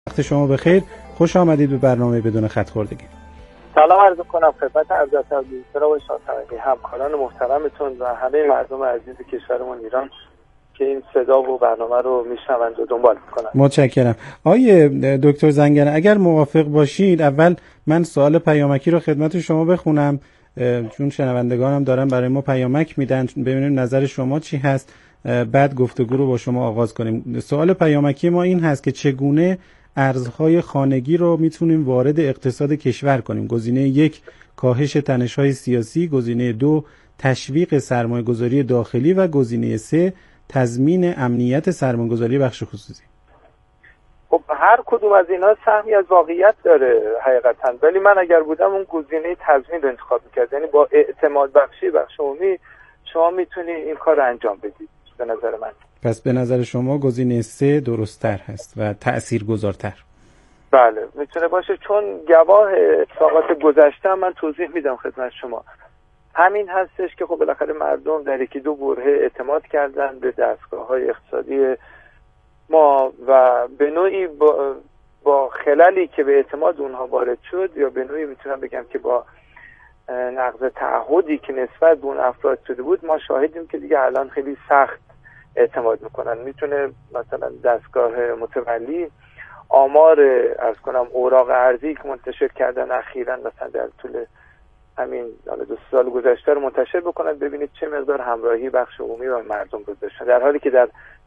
وقت شما بخیر. خوش آمدید به برنامه بدون خط خوردگی. سلام عرض کنم خدمت ارجمند و شادروی همکاران محترمتون و همه مردم عزیز کشورمون ایران که این صدا و برنامه رو میشنوند و دنبال میکنن. متشکرم. آقای دکتر زنگنه، اگر موافق باشید اول من سوال پیامکی رو خدمت شما بخونم، چون شنوندگانم دارن برای ما پیامک میدن، ببینیم نظر شما چی هست، بعد گفتگو رو با شما آغاز کنیم. سوال پیامکی ما این هست که چگونه ارزهای خانگی رو میتونیم وارد اقتصاد کشور کنیم؟ گزینه 1 کاهش تنش‌های سیاسی، گزینه 2 تشویق سرمایه‌گذاری داخلی و گزینه 3 تضمین امنیت سرمایه‌گذاری بخش خصوصی. خب هر کدوم از اینا سهمی از واقعیت داره حقیقتا، ولی من اگر بودم اون گزینه تضمین رو انتخاب می‌کردم. یعنی با اعتماد بخشی بخش عمومی شما میتونید این کار رو انجام بدید به نظر من. پس به نظر شما گزینه 3 درست‌تر هست و تأثیرگذارتر. بله میتونه باشه، چون گواه اتفاقات گذشته من توضیح میدم خدمت شما. همین هستش که خب بالاخره مردم در یکی دو برهه اعتماد کردن به دستگاه‌های اقتصادی ما و به نوعی با خللی که به اعتماد اونها وارد شد، یا به نوعی میتونم بگم که با نقض تعهدی که نسبت به اون افراد شده بود، ما شاهدیم که دیگه الان خیلی سخت اعتماد میکنن. میتونه مثلا دستگاه متولی آمار عرض کنم اوراق ارزی که منتشر کردن اخیراً مثلا در طول همین 2 سال گذشته رو منتشر بکنن، ببینید چه مقدار همراهی بخش عمومی و مردم گذاشتن، در حالی که در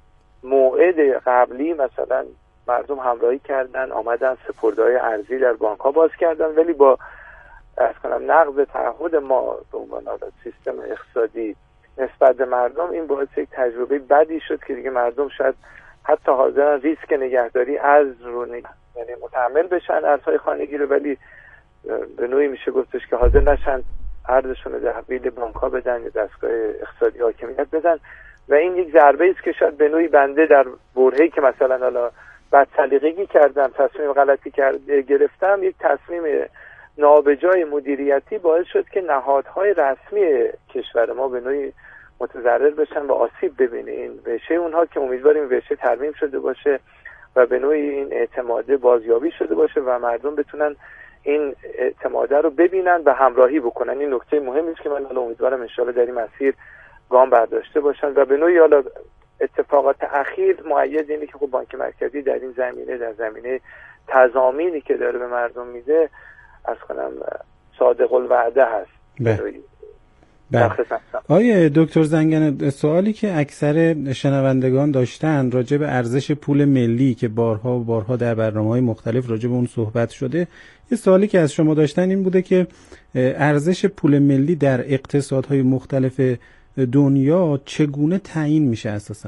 موعد قبلی مثلا مردم همراهی کردن، آمدن سپرده‌های ارزی در بانک‌ها باز کردن، ولی با عرض کنم نقض تعهد ما به عنوان سیستم اقتصادی نسبت به مردم، این باعث یک تجربه بدی شد که دیگه مردم شاید حتی حاضرن ریسک نگهداری ارز رو یعنی متحمل بشن ارزهای خانگی رو، ولی به نوعی میشه گفتش که حاضر نشن ارزشون رو تحویل بانک‌ها بدن یا دستگاه اقتصادی حاکمیت بدن. و این یک ضربه است که شاید به نوعی بنده در برهه‌ای که مثلا حالا بد سلیقگی کردم، تصمیم غلطی گرفتم، یک تصمیم نابجای مدیریتی باعث شد که نهادهای رسمی کشور ما به نوعی متضرر بشن و آسیب ببینه این رشته اونها، که امیدواریم رشته ترمیم شده باشه و به نوعی این اعتماد بازیابی شده باشه و مردم بتونن این اعتماد رو ببینن و همراهی بکنن. این نکته مهمی است که من امیدوارم ان شاءالله در این مسیر گام برداشته باشن و به نوعی حالا اتفاقات اخیر مؤید اینه که خب بانک مرکزی در این زمینه، در زمینه تضامینی که داره به مردم میده، از کنم صادق الوعده هست. بله. آقای دکتر زنگنه، سوالی که اکثر شنوندگان داشتن راجع به ارزش پول ملی که بارها و بارها در برنامه‌های مختلف راجع به اون صحبت شده، یه سوالی که از شما داشتن این بوده که ارزش پول ملی در اقتصادهای مختلف دنیا چگونه تعیین میشه اساسا؟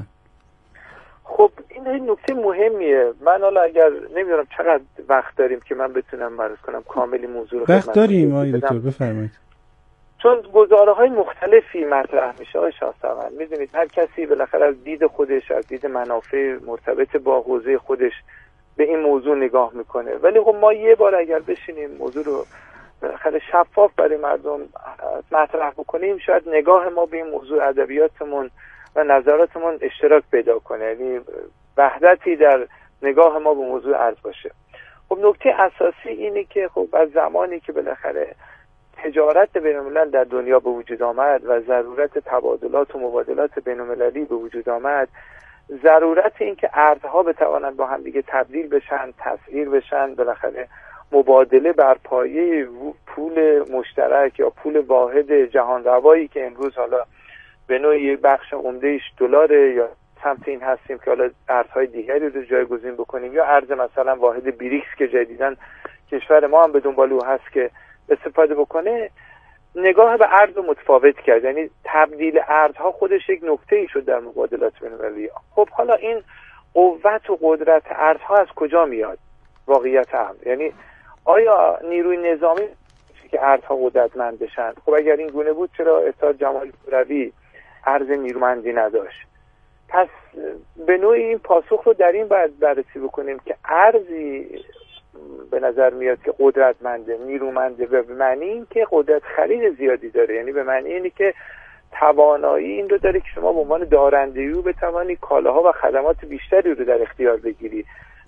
خب این نکته مهمیه. من حالا اگر نمیدونم چقدر وقت داریم که من بتونم عرض کنم کاملی موضوع رو وقت داریم آقای دکتر، بفرمایید. چون گزاره‌های مختلفی مطرح میشه آقای شاهسوار، میدونید هر کسی بالاخره از دید خودش، از دید منافع مرتبط با حوزه خودش به این موضوع نگاه میکنه، ولی خب ما یه بار اگر بشینیم موضوع رو بالاخره شفاف برای مردم مطرح بکنیم، شاید نگاه ما به این موضوع، ادبیاتمون و نظراتمون اشتراک پیدا کنه، یعنی وحدتی در نگاه ما به موضوع عرض باشه. خب نکته اساسی اینه که خب از زمانی که بالاخره تجارت بین‌الملل در دنیا به وجود آمد و ضرورت تبادلات و مبادلات بین‌المللی به وجود آمد، ضرورت این که ارزها بتوانند با هم دیگه تبدیل بشن، تسعیر بشن، بالاخره مبادله بر پایه پول مشترک یا پول واحد جهان روایی که امروز حالا به نوعی بخش عمده‌اش دلاره، یا سمت این هستیم که حالا ارزهای دیگری رو جایگزین بکنیم، یا ارز مثلا واحد بریکس که جدیداً کشور ما هم به دنبال او هست که استفاده بکنه، نگاه به ارز رو متفاوت کرد. یعنی تبدیل ارزها خودش یک نکته‌ای شد در مبادلات بین‌المللی. خب حالا این قوت و قدرت ارزها از کجا میاد؟ واقعیت امر، یعنی آیا نیروی نظامی که ارزها قدرتمند بشن؟ خب اگر این گونه بود چرا استاد جمال شوروی ارز نیرومندی نداشت؟ پس به نوعی این پاسخ رو در این باید بررسی بکنیم که ارزی به نظر میاد که قدرتمنده، نیرومنده، به معنی این که قدرت خرید زیادی داره، یعنی به معنی اینی که توانایی این رو داره که شما به عنوان دارنده او بتوانی کالاها و خدمات بیشتری رو در اختیار بگیری،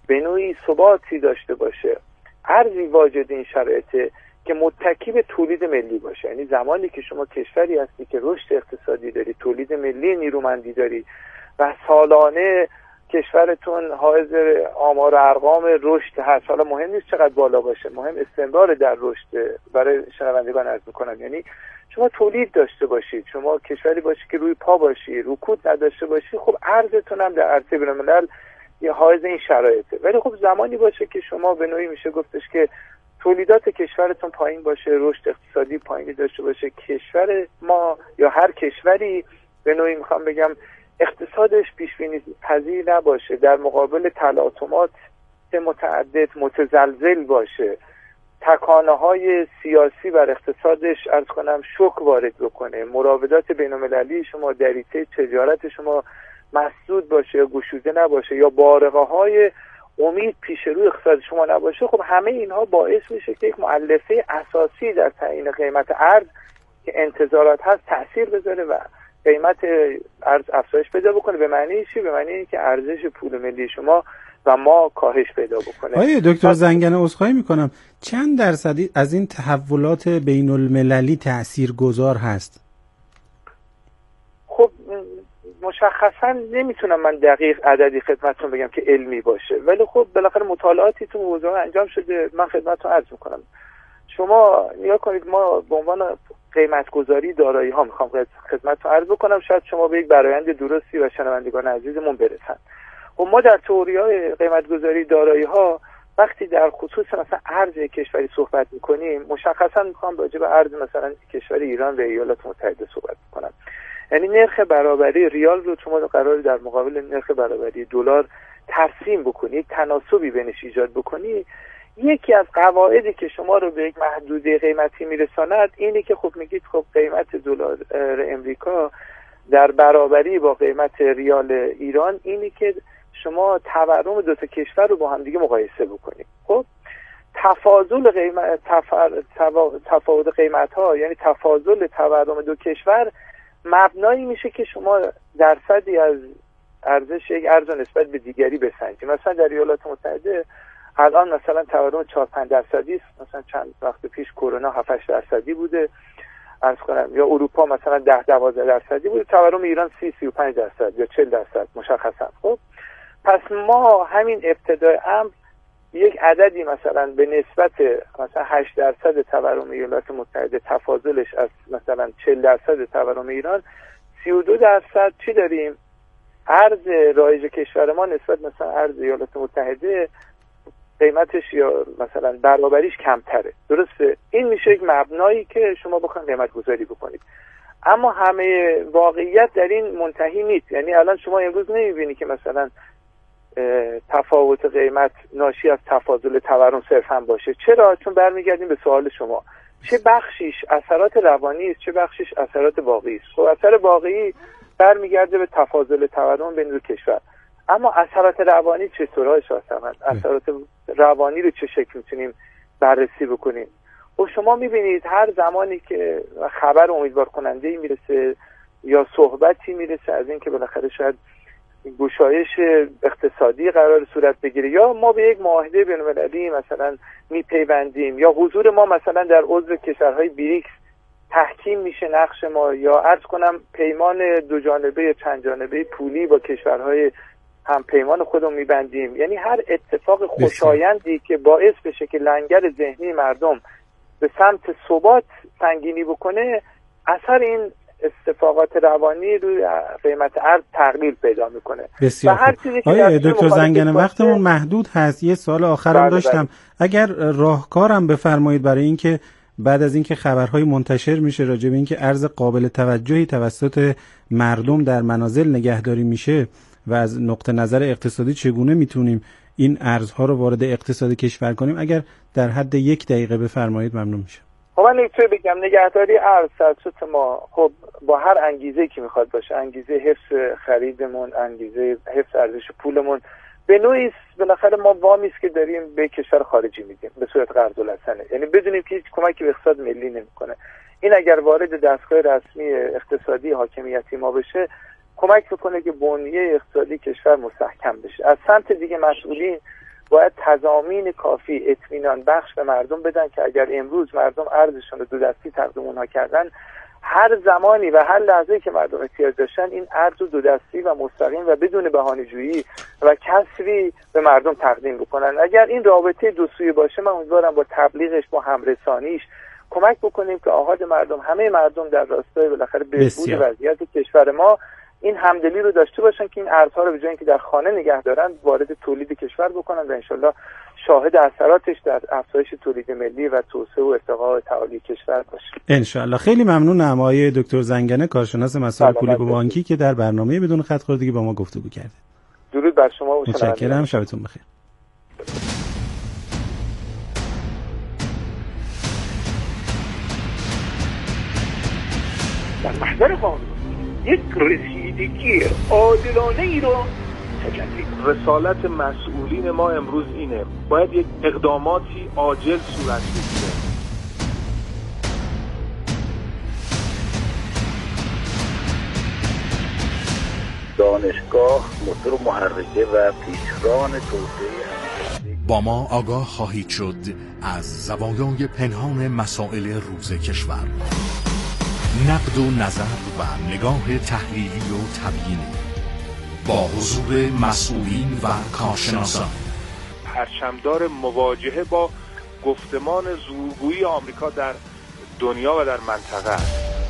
به نوعی ثباتی داشته باشه، ارزی واجد این شرایطه که متکی به تولید ملی باشه. یعنی زمانی که شما کشوری هستی که رشد اقتصادی داری، تولید ملی نیرومندی داری و سالانه کشورتون حائز آمار و ارقام رشد هست، حالا مهم نیست چقدر بالا باشه، مهم استمرار در رشد. برای شنوندگان عرض میکنم یعنی شما تولید داشته باشید، شما کشوری باشی که روی پا باشی، رکود نداشته باشی، خب ارزتون هم در عرصه بین‌الملل یه حائز این شرایطه. ولی خب زمانی باشه که شما به نوعی میشه گفتش که تولیدات کشورتون پایین باشه، رشد اقتصادی پایینی داشته باشه، کشور ما یا هر کشوری به نوعی میخوام بگم اقتصادش پیش بینی پذیر نباشه، در مقابل تلاطمات متعدد متزلزل باشه، تکانه‌های سیاسی بر اقتصادش عرض کنم شوک وارد بکنه، مراودات بین‌المللی شما، دریچه تجارت شما مسدود باشه یا گشوده نباشه، یا بارقه‌های امید پیش روی اقتصاد شما نباشه، خب همه اینها باعث میشه که یک مؤلفه اساسی در تعیین قیمت ارز که انتظارات هست تأثیر بذاره و قیمت ارز افزایش پیدا بکنه. به معنی چی؟ به معنی اینکه ارزش پول ملی شما و ما کاهش پیدا بکنه. آقای دکتر زنگنه عذرخواهی میکنم، چند درصدی از این تحولات بین المللی تاثیرگذار هست؟ خب مشخصا نمیتونم من دقیق عددی خدمتتون بگم که علمی باشه، ولی خب بالاخره مطالعاتی تو حوزه انجام شده. من خدمتتون عرض میکنم، شما نگاه کنید، ما به عنوان قیمت گذاری دارایی ها میخوام خدمتتون عرض بکنم، شاید شما به یک برآیند درستی و شنوندگان عزیزمون برسن. و ما در تئوری‌های قیمت گذاری دارایی ها وقتی در خصوص مثلا ارز کشوری صحبت میکنیم، مشخصا میخوام راجع به ارز مثلا کشور ایران و ایالات متحده صحبت کنم. یعنی نرخ برابری ریال رو شما قرار در مقابل نرخ برابری دلار ترسیم بکنی، یک تناسبی بینش ایجاد بکنی. یکی از قواعدی که شما رو به یک محدوده قیمتی میرساند اینه که خب میگید خب قیمت دلار امریکا در برابری با قیمت ریال ایران اینه که شما تورم دو تا کشور رو با هم دیگه مقایسه بکنید. خب تفاضل قیمت تفاوت قیمت ها، یعنی تفاضل تورم دو کشور مبنایی میشه که شما درصدی از ارزش یک ارز نسبت به دیگری بسنجید. مثلا در ایالات متحده الان مثلا تورم 4-5% است، مثلا چند وقت پیش کرونا 7-8% بوده عرض کنم، یا اروپا مثلا 10-12% بوده، تورم ایران 30-35% یا 40% مشخصا. خب پس ما همین ابتدای امر یک عددی مثلا به نسبت مثلا 8% تورم ایالات متحده تفاضلش از مثلا 40% تورم ایران، 32% چی داریم؟ ارز رایج کشور ما نسبت مثلا ارز ایالات متحده قیمتش یا مثلا برابریش کمتره. درسته؟ این میشه یک مبنایی که شما بخواید قیمت گذاری بکنید. اما همه واقعیت در این منتهی نیست. یعنی الان شما امروز نمیبینی که مثلا تفاوت قیمت ناشی از تفاضل تورم صرفا باشه. چرا؟ چون برمیگردیم به سوال شما، چه بخشیش اثرات روانی است، چه بخشیش اثرات واقعی است. خب اثر واقعی برمیگرده به تفاضل تورم بین دو کشور، اما اثرات روانی چطورهاش هستند؟ اثرات روانی رو چه شکل میتونیم بررسی بکنیم؟ و شما میبینید هر زمانی که خبر امیدوار کننده‌ای میرسه یا صحبتی میرسه از این که بالاخره شاید گشایش اقتصادی قرار صورت بگیره یا ما به یک معاهده بین‌المللی مثلا میپیوندیم یا حضور ما مثلا در عضو کشورهای بریکس تحکیم میشه نقش ما، یا عرض کنم پیمان دو جانبه چند جانبه پولی با کشورهای هم پیمان خودمون میبندیم، یعنی هر اتفاق خوشایندی که باعث بشه که لنگر ذهنی مردم به سمت ثبات سنگینی بکنه، اثر این اتفاقات روانی روی قیمت ارز تقلیل پیدا میکنه. بسیار خوب. آقای دکتر زنگنه وقتمون محدود هست، یه سوال آخرم داشتم. اگر راهکارم بفرمایید برای اینکه بعد از اینکه خبرهای منتشر میشه راجع به اینکه ارز قابل توجهی توسط مردم در منازل نگهداری میشه و از نقطه نظر اقتصادی چگونه میتونیم این ارزها رو وارد اقتصاد کشور کنیم، اگر در حد 1 دقیقه بفرمایید ممنون میشه. خب من نکته بگم، نگهداری ارز توسط ما خب با هر انگیزه‌ای که میخواد باشه، انگیزه حفظ خریدمون، انگیزه حفظ ارزش پولمون، به نوعی بالاخره ما وامی است که داریم به کشور خارجی میدیم به صورت قرض الحسنه، یعنی بدونیم که هیچ کمکی به اقتصاد ملی نمیکنه. این اگر وارد دستگاه رسمی اقتصادی حاکمیتی ما بشه، کمک میکنه که بنیه اقتصادی کشور مستحکم بشه. از سمت دیگه مسئولین باید تضامین کافی اطمینان بخش به مردم بدن که اگر امروز مردم ارزشون رو دو دستی تقدیم اونها کردن، هر زمانی و هر لحظه‌ای که مردم احتیاج داشتن این ارز رو دو دستی و مستقیم و بدون بهانه‌جویی و کسری به مردم تقدیم بکنن. اگر این رابطه دو سویه باشه، من امیدوارم با تبلیغش، با همرسانیش کمک بکنیم که آحاد مردم، همه مردم در راستای بالاخره بهبود وضعیت کشور ما این همدلی رو داشته باشن که این ارزها رو به جای اینکه در خانه نگه دارن وارد تولید کشور بکنن و انشالله شاهد اثراتش در افزایش تولید ملی و توسعه و ارتقا و تعالی کشور باشه انشالله. خیلی ممنونم آقای دکتر زنگنه، کارشناس مسائل پولی و بانکی که در برنامه بدون خط خوردگی با ما گفتگو کرده. درود بر شما و متشکرم، شبتون بخیر. در محضر قانون یک رسیدگی عادلانه ای رو تجلی. رسالت مسئولین ما امروز اینه، باید یک اقداماتی عاجل صورت بگیره. دانشگاه موتور محرکه و پیشران توسعه. با ما آگاه خواهید شد از زوایای پنهان مسائل روز کشور، نقد و نظر و نگاه تحلیلی و تبیینی با حضور مسئولین و کارشناسان. پرچمدار مواجهه با گفتمان زورگویی آمریکا در دنیا و در منطقه.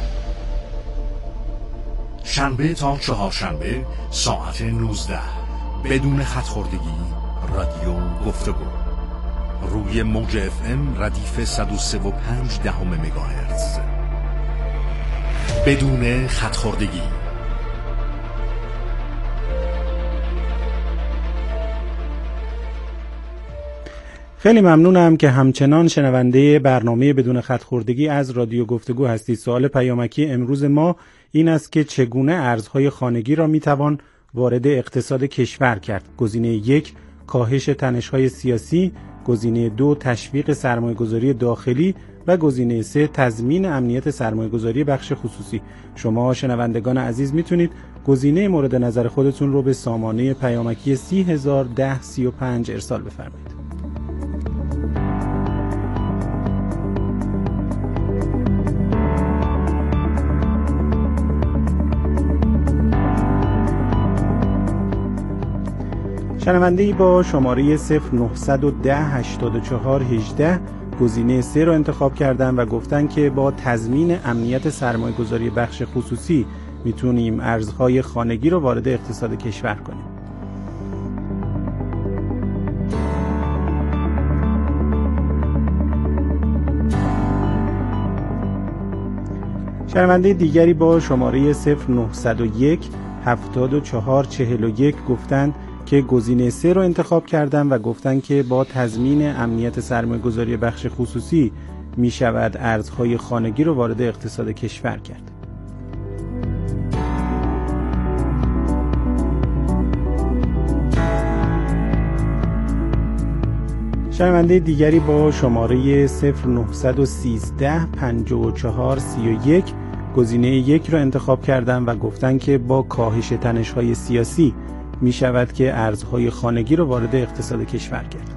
شنبه تا چهارشنبه ساعت 19 بدون خط خوردگی، رادیو گفتگو روی موج FM ردیف 103.5 مگاهرتز بدون خط خوردگی. خیلی ممنونم که همچنان شنونده برنامه بدون خط خوردگی از رادیو گفتگو هستید. سوال پیامکی امروز ما این است که چگونه ارزهای خانگی را میتوان وارد اقتصاد کشور کرد؟ گزینه 1 کاهش تنش‌های سیاسی، گزینه 2 تشویق سرمایه‌گذاری داخلی و گزینه 3 تضمین امنیت سرمایه‌گذاری بخش خصوصی. شما شنوندگان عزیز میتونید گزینه مورد نظر خودتون رو به سامانه پیامکی 301035 ارسال بفرمایید. شنونده‌ای با شماره 0910 84 18 گزینه 3 رو انتخاب کردن و گفتن که با تضمین امنیت سرمایه‌گذاری بخش خصوصی میتونیم ارزهای خانگی رو وارد اقتصاد کشور کنیم. شنونده دیگری با شماره 0901 74 41 گفتند که گزینه 3 رو انتخاب کردن و گفتن که با تضمین امنیت سرمایه‌گذاری بخش خصوصی می شود ارزهای خانگی رو وارد اقتصاد کشور کرد. شنونده دیگری با شماره 0913 54 31 گزینه 1 رو انتخاب کردن و گفتن که با کاهش تنش‌های سیاسی می شود که ارزهای خانگی رو وارد اقتصاد کشور کرد.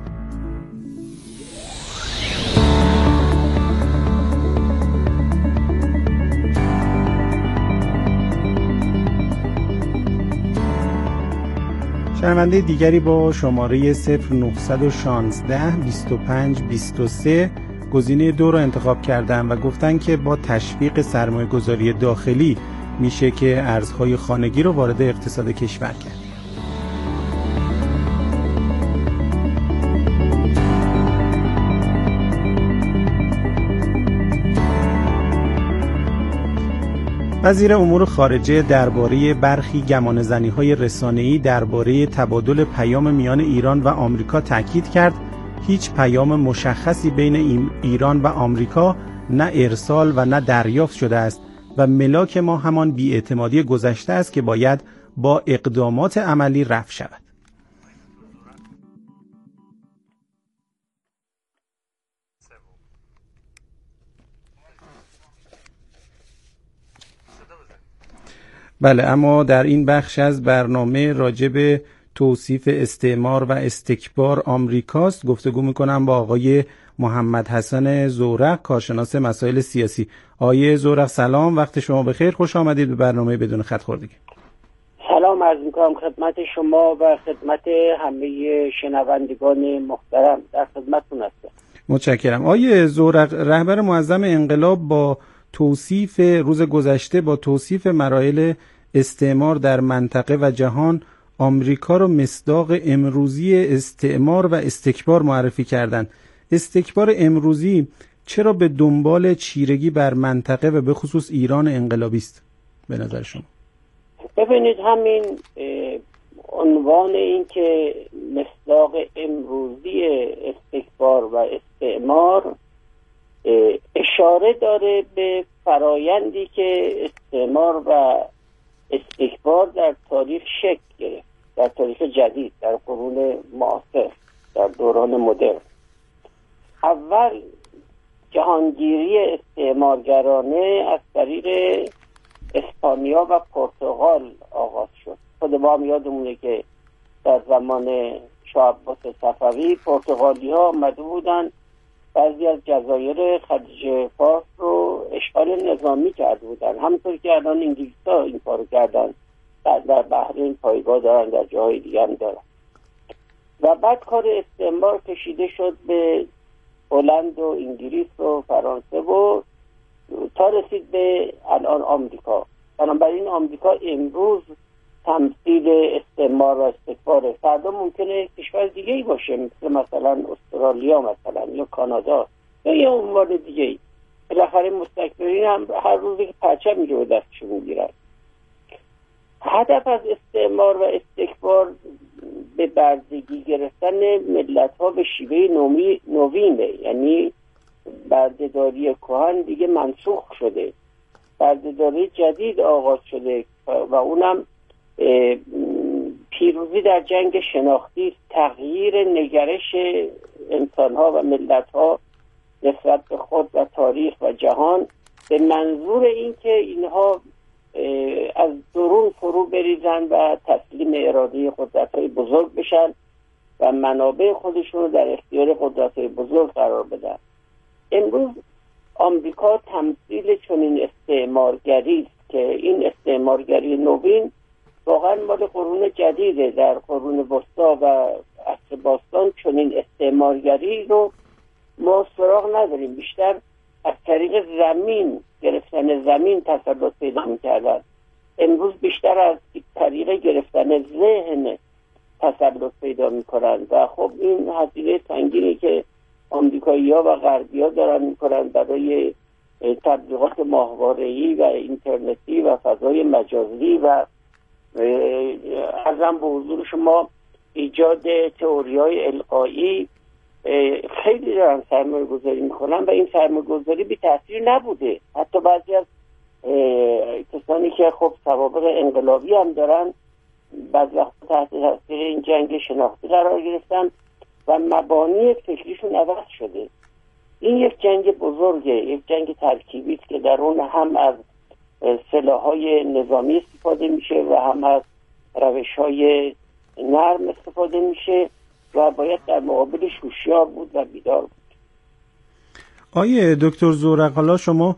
شنونده دیگری با شماره 0916 25 23 گزینه 2 رو انتخاب کردن و گفتن که با تشویق سرمایه‌گذاری داخلی میشه که ارزهای خانگی رو وارد اقتصاد کشور کرد. وزیر امور خارجه درباره برخی گمانه‌زنی‌های رسانه‌ای درباره تبادل پیام میان ایران و آمریکا تاکید کرد هیچ پیام مشخصی بین ایران و آمریکا نه ارسال و نه دریافت شده است و ملاک ما همان بی‌اعتمادی گذشته است که باید با اقدامات عملی رفع شود. بله، اما در این بخش از برنامه راجع به توصیف استعمار و استکبار آمریکاست. گفتگو میکنم با آقای محمد حسن زورق، کارشناس مسائل سیاسی. آقای زورق سلام، وقت شما بخیر، خوش آمدید به برنامه بدون خط خوردگی. سلام عرض میکنم خدمت شما و خدمت همه شنوندگان محترم، در خدمتتون هستم. متشکرم. آقای زورق، رهبر معظم انقلاب با توصیف روز گذشته، با توصیف مراحل استعمار در منطقه و جهان، آمریکا رو مصداق امروزی استعمار و استکبار معرفی کردند. استکبار امروزی چرا به دنبال چیرگی بر منطقه و به خصوص ایران انقلابی است به نظر شما؟ ببینید، همین عنوان این که مصداق امروزی استکبار و استعمار اشاره داره به فرایندی که استعمار و استکبار در تاریخ شکل گرفت، در تاریخ جدید، در قرون معاصر، در دوران مدرن. اول جهانگیری استعمارگرانه از طریق اسپانیا و پرتغال آغاز شد. خود ما هم یادمونه که در زمان شاه عباس صفوی پرتغالی ها آمده بودن، بعضی از جزایر خلیج فارس رو اشغال نظامی کرده بودن، همونطور که الان انگلیس ها این کارو کردن، در بحرین پایگاه دارن، در جاهای دیگه هم دارن. و بعد کار استعمار کشیده شد به هلند و انگلیس و فرانسه و تا رسید به الان آمریکا. بنابراین آمریکا امروز تمثیل استعمار و استکباره. فردا ممکنه کشور دیگه ای باشه، مثلا استرالیا مثلا یا کانادا یا یه عنوان دیگه ای. بالاخره مستکبرین هم هر روزی که پرچم میگه به دستشون میگیرن. هدف از استعمار و استکبار به بردگی گرفتن ملت ها به شیوه نوینه، یعنی بردهداری کهن دیگه منسوخ شده، بردهداری جدید آغاز شده و اونم پیروزی در جنگ شناختی، تغییر نگرش انسان ها و ملت ها نسبت به خود و تاریخ و جهان به منظور اینکه اینها از درون فرو بریزن و تسلیم اراده قدرت‌های بزرگ بشن و منابع خودشون رو در اختیار قدرت‌های بزرگ قرار بدن. امروز آمریکا تمثیل چنین استعمارگری است که این استعمارگری نوین واقعا مال قرون جدیده. در قرون وسطا و عصر باستان چنین استعمارگری رو ما سراغ نداریم. بیشتر از طریق زمین، گرفتن زمین تسلط پیدا می‌کردن. امروز بیشتر از طریق گرفتن ذهن تسلط پیدا می‌کنن و خب این هزینه سنگینی که آمریکایی‌ها و غربی‌ها دارن می‌کنن برای تبلیغات ماهواره‌ای و اینترنتی و فضای مجازی و ازم به حضور شما ایجاد تئوری‌های القایی خیلی دارن سرمایه گذاری میکنن و این سرمایه گذاری بی تاثیر نبوده. حتی بعضی از کسانی که خب سوابق انقلابی هم دارن بعض وقت تحت تاثیر این جنگ شناختی قرار گرفتن و مبانی فکریشون عوض شده. این یک جنگ بزرگه، یک جنگ ترکیبی است که در اون هم از سلاح‌های نظامی استفاده میشه و هم از روش‌های نرم استفاده میشه و باید در مقابلش هوشیار بود و بیدار بود. آیه دکتر زورق، حالا شما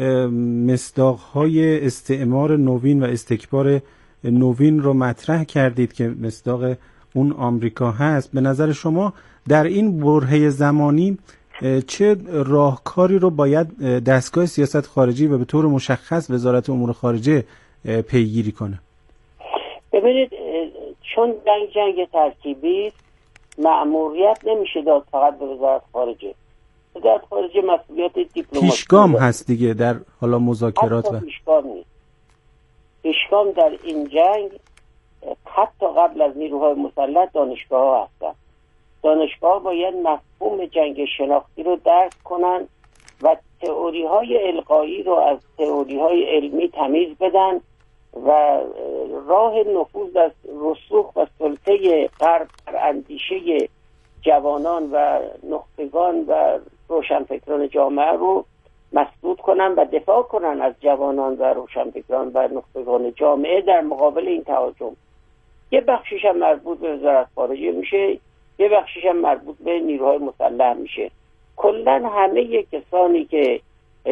مصداق‌های استعمار نوین و استکبار نوین رو مطرح کردید که مصداق اون آمریکا هست. به نظر شما در این برهه زمانی چه راهکاری رو باید دستگاه سیاست خارجی و به طور مشخص وزارت امور خارجه پیگیری کنه؟ ببینید، چون جنگ ترکیبی مأموریت نمیشه داد فقط به وزارت خارجه. وزارت خارجه مسئولیت دیپلماسی پیشگام هست دیگه در حالا مذاکرات و پیشگام نیست. پیشگام در این جنگ حتی قبل از نیروهای مسلح دانشگاه ها هستن. دانشگاه باید مفهوم جنگ شناختی رو درک کنن و تئوری های القایی رو از تئوری های علمی تمیز بدن و راه نفوذ از رسوخ و سلطه غرب بر اندیشه جوانان و نخبگان و روشنفکران جامعه رو مسدود کنن و دفاع کنن از جوانان و روشنفکران و نخبگان جامعه در مقابل این تهاجم. یه بخشش هم مربوط به وزارت خارجه میشه، یه بخشش هم مربوط به نیروهای مسلح میشه. کلا همه کسانی که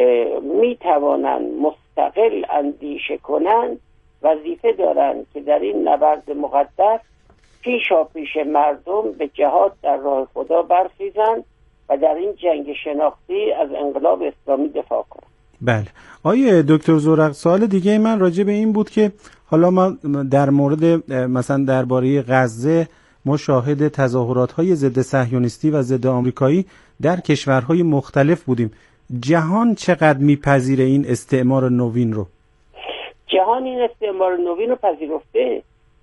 میتوانند مستقل اندیشه کنند وظیفه دارند که در این نبرد مقدس پیش مردم به جهاد در راه خدا برخیزند و در این جنگ شناختی از انقلاب اسلامی دفاع کنند. بله. آیه دکتر زورق، سوال دیگه من راجع به این بود که حالا ما در مورد مثلا درباره غزه ما شاهد تظاهرات‌های ضد صهیونیستی و ضد آمریکایی در کشورهای مختلف بودیم. جهان چقدر میپذیره این استعمار نوین رو؟ جهان این استعمار نوین رو پذیرفته.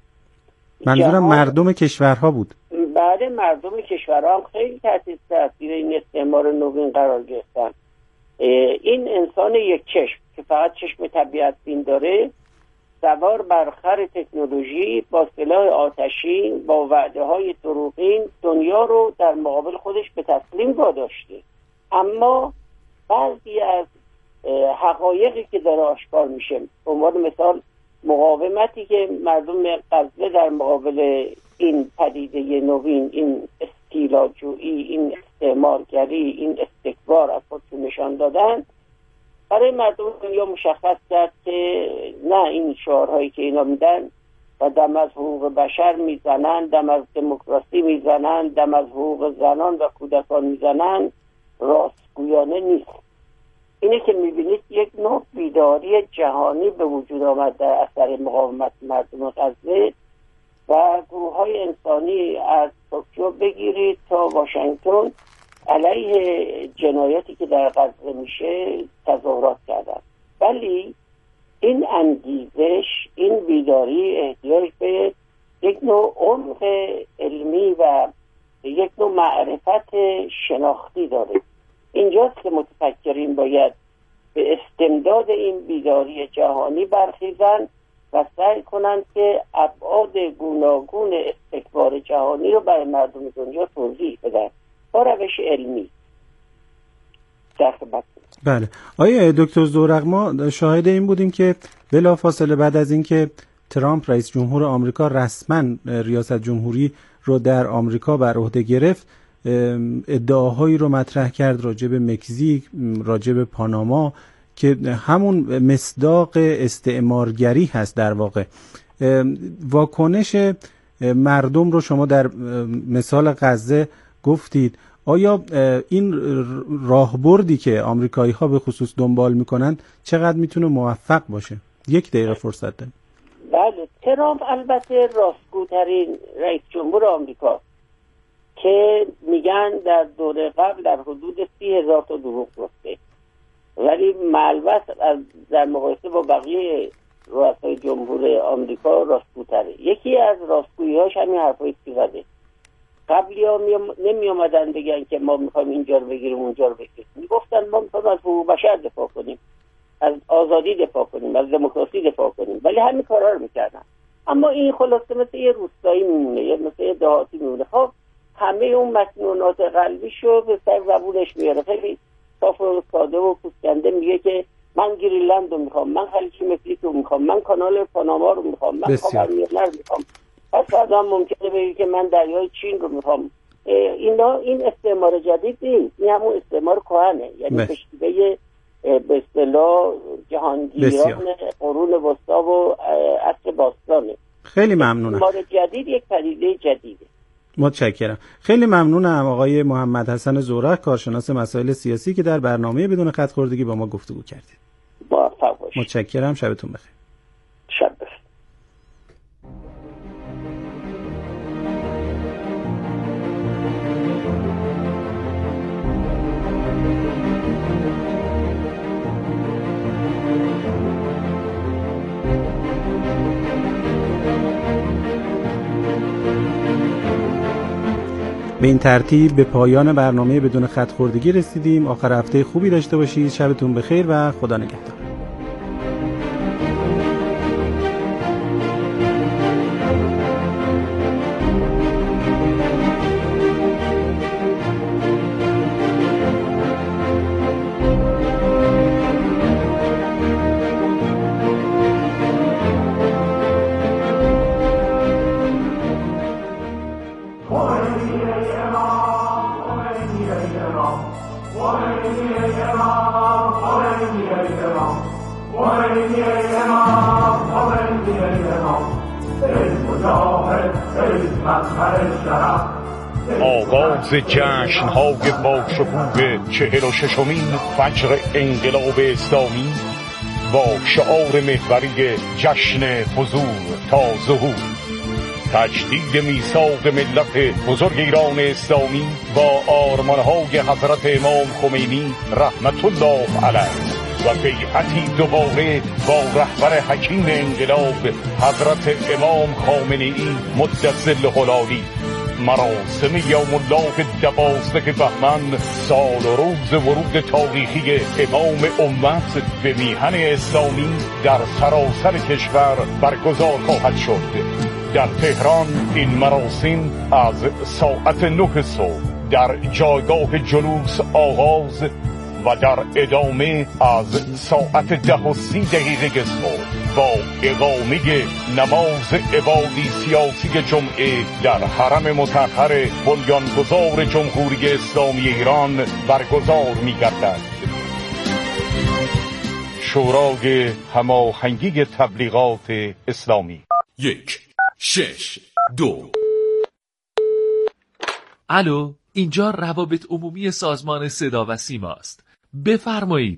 منظورم مردم کشورها بود. بعد مردم کشورها هم خیلی تحت تاثیر این استعمار نوین قرار گرفتن. این انسان یک چشم که فقط چشم طبیعت بین داره، سوار بر خر تکنولوژی، با سلاح آتشین، با وعده های دروغین دنیا رو در مقابل خودش به تسلیم واداشته. اما بعضی از حقایقی که داره آشکار میشه، به عنوان مثال مقاومتی که مردم غزه در مقابل این پدیده نوین، این استیلاجویی، این استعمارگری، این استکبار از خودشون نشان دادن، برای مردم دنیا مشخص کرد که نه، این شعارهایی که اینا میدن و دم از حقوق بشر میزنن، دم از دموکراسی میزنن، دم از حقوق زنان و کودکان میزنن، راستگویانه نیست. اینه که میبینید یک نوع بیداری جهانی به وجود آمد در اثر مقاومت مردم غزه و گروه‌های انسانی از توکیو بگیرید تا واشنگتن علیه جنایاتی که در غزه میشه تظاهرات کردن. ولی این انگیزش، این بیداری احتیاج به یک نوع عمق علمی و یک نوع معرفت شناختی داره. اینجاست که متفکرین باید به استمداد این بیداری جهانی برخیزن و سعی کنند که ابعاد گوناگون استکبار جهانی رو برای مردم دنیا توضیح بدن با روش علمی. بله. آیه دکتر زورق، ما شاهد این بودیم که بلافاصله بعد از اینکه ترامپ رئیس جمهور آمریکا رسما ریاست جمهوری رو در آمریکا بر عهده گرفت، ادعاهایی رو مطرح کرد راجع به مکزیک، راجع به پاناما که همون مصداق استعمارگری هست در واقع. واکنش مردم رو شما در مثال غزه گفتید. آیا این راهبردی که آمریکایی ها به خصوص دنبال میکنن چقدر میتونه موفق باشه؟ 1 دقیقه فرصت داریم. بله، ترامپ البته راستگوترین رئیس جمهور آمریکا که میگن در دوره قبل در حدود 30,000 تا دروغ گفته، ولی ملوث در مقایسه با بقیه رؤسای جمهور آمریکا راستگوتره. یکی از راستگویی‌هاش همین حرفایی که زده. قبلی ها نمی آمدن بگن که ما میخوایم اینجا رو بگیریم اونجا رو بگیریم، میگفتن ما میخوایم از حقوق بشر دفاع کنیم، از آزادی دفاع کنیم، از دموکراسی دفاع کنیم، ولی همین کارا رو میکردن. اما این خلاصه مثل یه روستایی میمونه، یا مثل یه دهاتی میمونه. خب همه اون مکنونات قلبیشو به سر زبونش میاره، خیلی صاف و ساده و پوسکنده میگه که من گرینلند رو میخوام، من خلیج مکزیک رو میخوام، من کانال پاناما رو میخوام، من خاورمیانه رو میخوام. پس آدم ممکنه بگه که من دریای چین رو میخوام. این استعمار جدید نیست، این همون استعمار کهنه، یعنی پشتیبه به اصطلاح جهانگیران قرون وسطا و عصر باستانه. خیلی ممنونم. استعمار جدید یک پدیده جدیده. متشکرم. خیلی ممنونم آقای محمد حسن زورق، کارشناس مسائل سیاسی که در برنامه بدون خط خوردگی با ما گفتگو کردید. موفق باشید. متشکرم. شبتون بخیر. شب بخیر. به این ترتیب به پایان برنامه بدون خط خوردگی رسیدیم. آخر هفته خوبی داشته باشید. شبتون بخیر و خدا نگهدار. آغاز جشن‌های با شکوه 46مین فجر انقلاب اسلامی با شعار محوری جشن حضور تا ظهور، تجدید میثاق ملت بزرگ ایران اسلامی با آرمان‌های حضرت امام خمینی رحمت الله علیه و بیعتی دوباره با رهبر حکیم انقلاب حضرت امام خامنه‌ای مجدد العالی. مراسم یوم الله 12 بهمن، سال و روز ورود تاریخی امام امت به میهن اسلامی در سراسر کشور برگزار خواهد شد. در تهران این مراسم از ساعت 9 صبح در جایگاه جلوس آغاز و در ادامه از ساعت 10:30 صبح با اقامه نماز عبادی سیاسی جمعه در حرم مطهر بنیانگذار جمهوری اسلامی ایران برگزار می‌گردد. شورای هماهنگی تبلیغات اسلامی 162. الو، اینجا روابط عمومی سازمان صدا و سیما است. بفرمایید.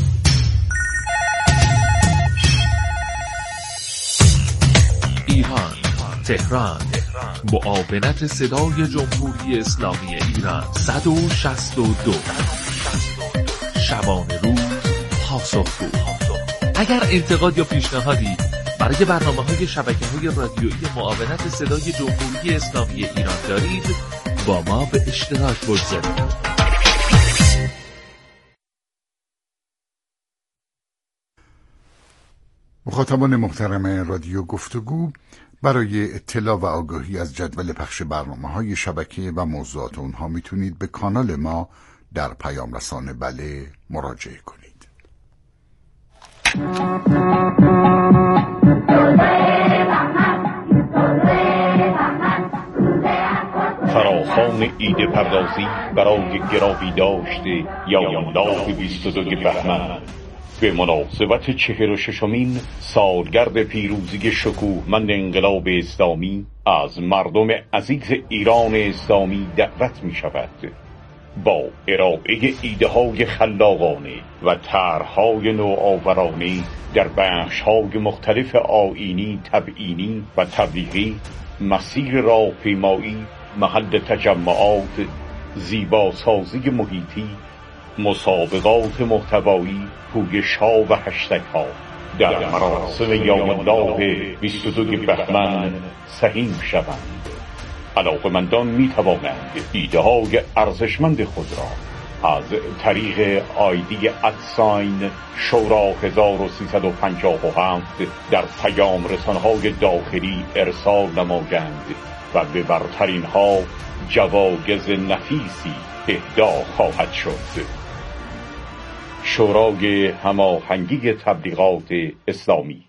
ایران، تهران، معاونت صدای جمهوری اسلامی ایران 162. شبانه روز پاسخگو. اگر انتقاد یا پیشنهادی برای برنامه‌های شبکه‌های رادیویی معاونت صدای جمهوری اسلامی ایران دارید، با ما به اشتراک بگذارید. مخاطبان محترم رادیو گفتگو، برای اطلاع و آگاهی از جدول پخش برنامه‌های شبکه و موضوعات اونها میتونید به کانال ما در پیام رسانه بله مراجعه کنید. فراخوان ایده پردازی برای گرامی داشته یوم الله 22 بهمن به مناسبت 46مین سالگرد پیروزی شکوهمند انقلاب اسلامی از مردم عزیز ایران اسلامی دعوت می شود با ارائه ایده‌های خلاقانه و طرح‌های نوآورانه در بخش‌های مختلف آیینی، تبیینی و تبلیغی، مسیر راهپیمایی، محل تجمعات، زیباسازی محیطی، مسابقات محتوایی، پویش‌ها و هشتگ‌ها در مراسم یوم الله 22 بهمن سهیم شوند. علاقه‌مندان می‌توانند ایده‌های ارزشمند خود را از طریق آیدی ادساین شورا 1357 در پیام رسانه‌های داخلی ارسال نمایند و به برترین ها جوایز نفیسی اهدا خواهد شد. شورای هماهنگی تبلیغات اسلامی.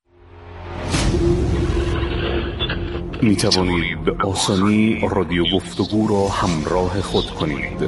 می توانید به آسانی رادیو گفتگو را همراه خود کنید.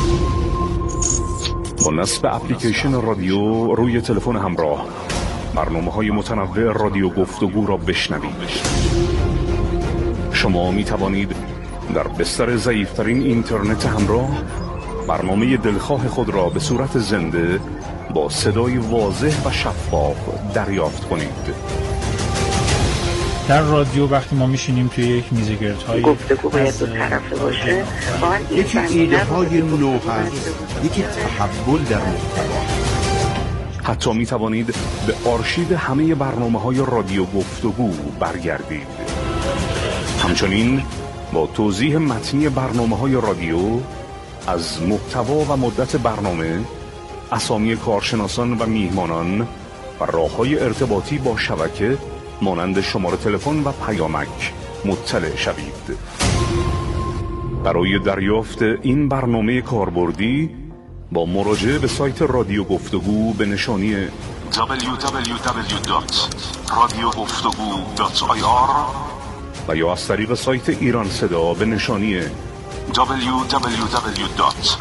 با نصب اپلیکیشن رادیو روی تلفن همراه برنامه‌های متنوع رادیو گفتگو را بشنوید. شما می توانید در بستر ضعیف‌ترین اینترنت همراه برنامه دلخواه خود را به صورت زنده با صدای واضح و شفاف دریافت کنید. در رادیو وقتی ما میشینیم توی یک میز گردهای گفتگو باید دو طرفه باشه، یکی ایده های نو هست، یکی تحول در محتوا. حتی می توانید به آرشیو همه برنامه‌های رادیو گفتگو برگردید. همچنین با توضیح متنی برنامه‌های رادیو از محتوا و مدت برنامه، اسامی کارشناسان و میهمانان و راه‌های ارتباطی با شبکه مانند شماره تلفن و پیامک مطلع شوید. برای دریافت این برنامه کاربردی با مراجعه به سایت رادیو گفتگو به نشانی www.radiogoftagoo.ir و یا از طریق سایت ایران صدا به نشانی www